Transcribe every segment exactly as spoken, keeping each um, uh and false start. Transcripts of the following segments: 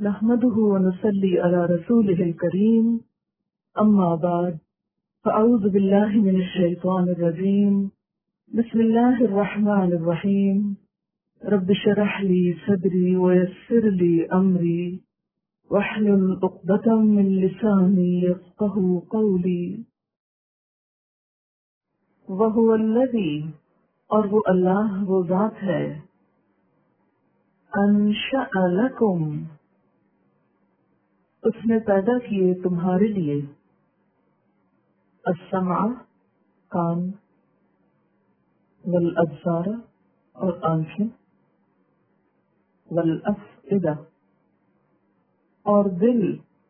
نحمده ونصلي على رسوله الكريم أما بعد فأعوذ بالله من الشيطان الرجيم بسم الله الرحمن الرحيم رب اشرح لي صدري ويسر لي أمري واحلل عقدة من لساني يفقهوا قولي وهو الذي اور وہ اللہ وہ ذات ہے انشأ لکم اس نے پیدا کیے تمہارے لیے السمع کان والابصار اور آنکھیں والافئدہ اور دل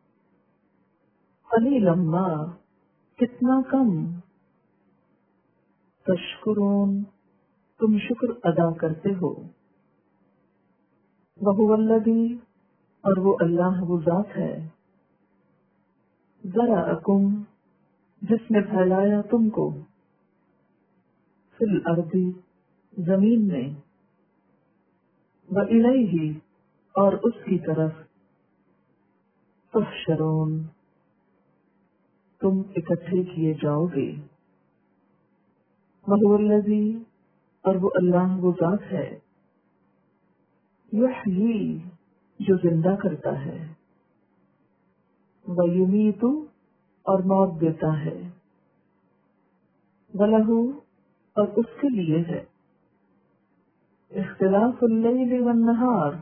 قلیلا ما کتنا کم تشکرون تم شکر ادا کرتے ہو وَهُوَ الَّذِي اور وہ اللہ وہ ذات ہے ذرأکم جس نے پھیلایا تم کو فی الارض زمین میں وَإِلَيْهِ اور اس کی طرف تحشرون تم اکٹھے کیے جاؤ گے وَهُوَ الَّذِي اور وہ اللہ وہ ذات ہے یحیی جو زندہ کرتا ہے وَیُمِیتُ اور موت دیتا ہے وَلَہُ اور اس کے لیے ہے اختلاف اللیل والنہار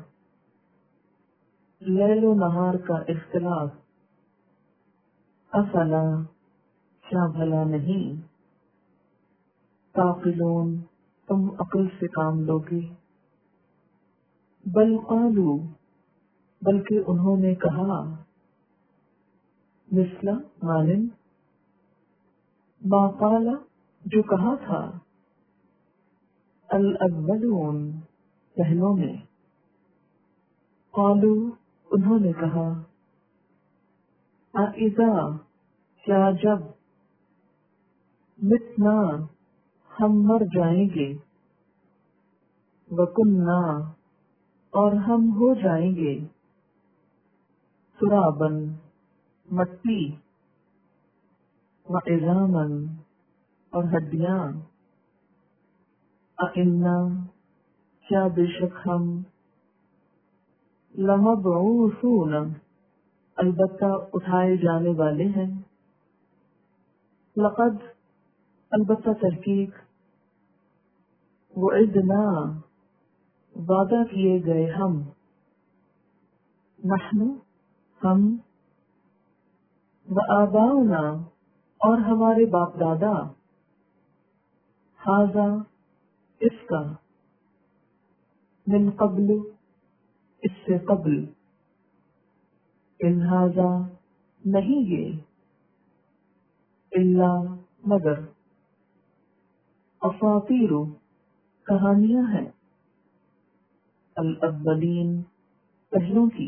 لیل و نہار کا اختلاف افلا کیا بھلا نہیں تعقلون تم عقل سے کام لوگے بل قالوا بلکہ انہوں نے کہا مثل مانن ما قال جو کہا تھا الاولون پہلوں نے قالوا انہوں نے کہا اذا کیا جب متنا ہم مر جائیں گے وکننا اور ہم ہو جائیں گے ترابن مٹی وعظامن اور ہڈیاں اِنَّا کیا بے شک ہم لمبعوثون البتہ اٹھائے جانے والے ہیں لقد البتہ تحقیق وعدنا وعدہ کیے گئے ہم نحن ہم وآباؤنا اور ہمارے باپ دادا ھذا اس کا من قبل اس سے قبل ان ھذا نہیں یہ الا مگر اساطیر کہانیاں ہیں الاولین پہلوں کی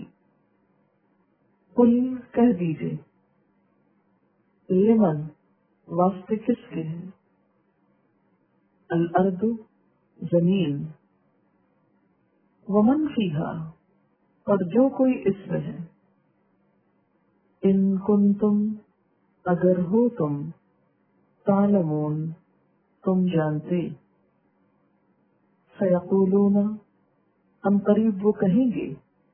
قل کہہ دیجئے لمن واسطے کس کے ہیں الارض زمین ومن فیہا اور جو کوئی اس میں ہے ان کنتم اگر ہو تم تعلمون تم جانتے سیقولون ہم قریب وہ کہیں گے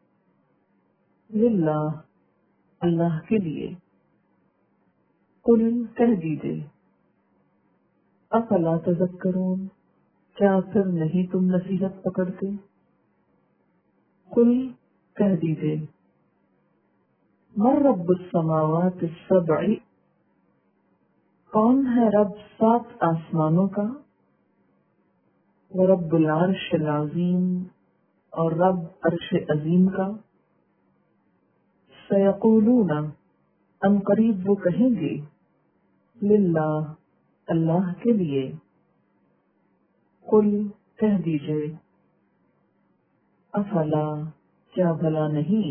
للہ اللہ کے لیے قل کہہ دیجئے افلا تذکرون کیا پھر نہیں تم نصیحت پکڑتے قل کہہ دیجئے من رب السماوات السبع کون ہے رب سات آسمانوں کا ورب العرش العظیم اور رب عرش عظیم کا سیقولون ان قریب وہ کہیں گے للہ اللہ کے لیے قل کہہ دیجئے افلا کیا بھلا نہیں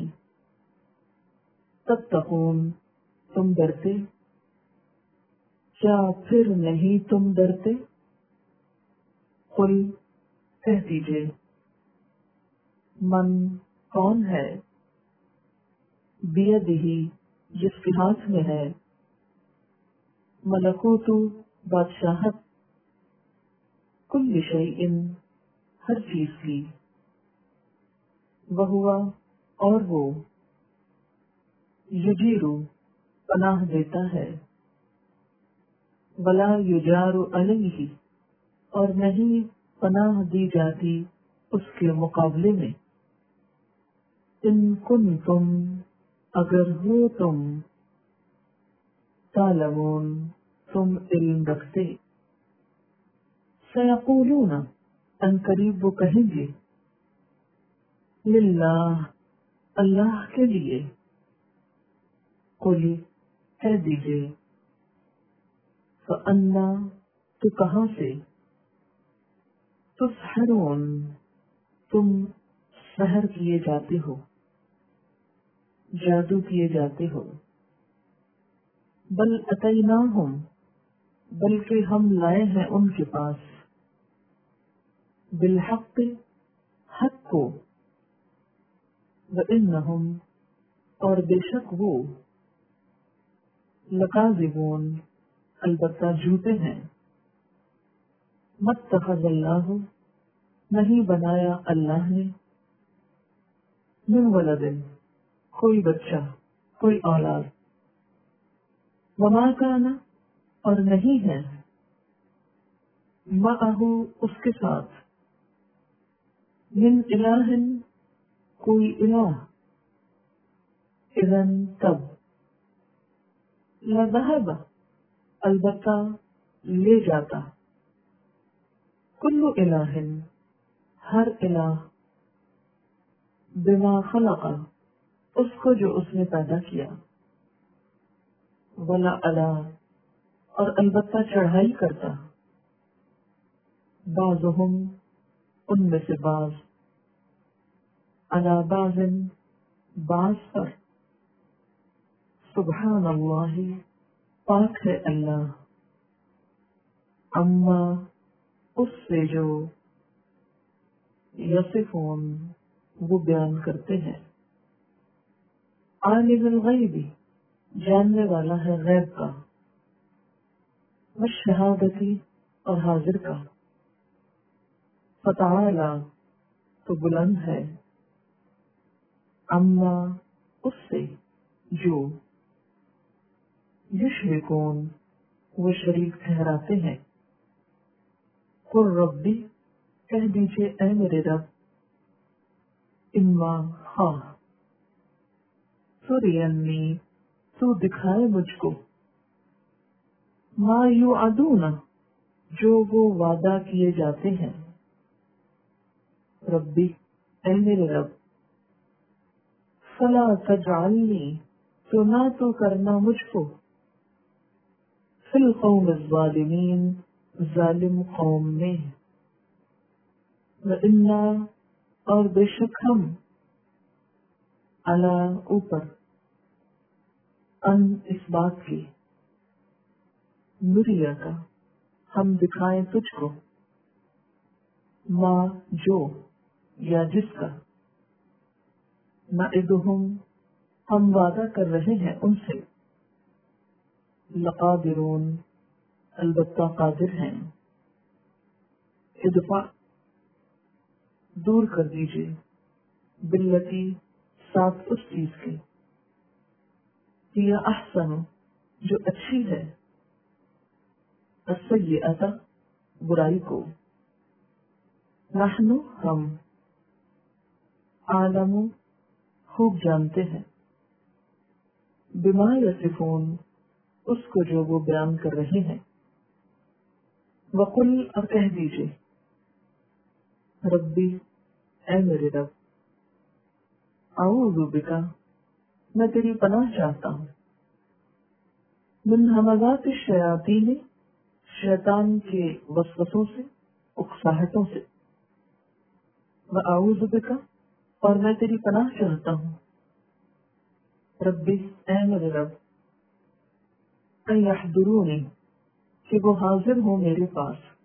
تتقون تم ڈرتے کیا پھر نہیں تم ڈرتے قل کہہ دیجئے من کون ہے بیدہی جس کے ہاتھ میں ہے، ملکوت بادشاہت، کل شیء ہر چیز کی، وہوا اور وہ، یجیرو پناہ دیتا ہے، ولا یجار علیہ اور نہیں پناہ دی جاتی اس کے مقابلے میں، ان کنتم اگر ہو تم، تعلمون تم علم رکھتے، سیقولون ان قریب وہ کہیں گے، للہ اللہ کے لیے، قل کہہ دیجئے، فأنا تو کہاں سے، تسحرون تم سحر کیے جاتے ہو، جادو کیے جاتے ہو، بل اتیناہم بلکہ ہم لائے ہیں ان کے پاس، بالحق حق کو، وانہم اور بے شک وہ، لکاذبون البتہ جھوٹے ہیں، متخذ اللہ نہیں بنایا اللہ نے، من ولد کوئی بچہ کوئی اولاد، وما کان اور نہیں ہے، معہ اس کے ساتھ، من الہ کوئی الہ، اذن تب، لذہب البتہ لے جاتا، کل الہ ہر الہ، بما خلق اس کو جو اس نے پیدا کیا، ولا علا اور البتہ چڑھائی کرتا، بعضهم ان میں سے بعض، علی بعض بعض پر، سبحان اللہ پاک ہے اللہ، اما اس سے جو، یصفون وہ بیان کرتے ہیں، عالم الغیب جاننے والا ہے غیب کا، والشہادتی اور حاضر کا، فتعالی تو بلند ہے، اما اس سے جو، یشرکون وہ شریک ٹھہراتے ہیں، قل ربی کہہ دیجئے اے میرے رب، اما خواہ، ترینی تو دکھائے مجھ کو، ما یوعدون جو وہ وعدہ کیے جاتے ہیں، ربی اے میرے رب، فلا تجعلنی تو نہ تو کرنا مجھ کو، فی القوم الظالمین ظالم قوم میں، وَإِنَّا اور بے شک ہم، علی اوپر، ان اس بات کی، نریہ کا ہم دکھائیں تجھ کو، ما جو یا جس کا، نعدہم ہم وعدہ کر رہے ہیں ان سے، لقادرون البتہ قادر ہیں، ادفع دور کر دیجئے، باللتی ساتھ اس چیز کے، یا احسن جو اچھی ہے، السیئۃ برائی کو، نحن ہم، عالم خوب جانتے ہیں، بما یصفون اس کو جو وہ بیان کر رہے ہیں، وقل اور کہہ دیجئے، ربی اے میرے رب، اعوذ بکا میں تیری پناہ چاہتا ہوں، من ہمزات الشیاطین شیطان کے وسوسوں سے، اکساہٹوں سے، واعوذ بکا اور میں تیری پناہ چاہتا ہوں، ربی اے میرے رب، ان یحضرونی کہ وہ حاضر ہوں میرے پاس،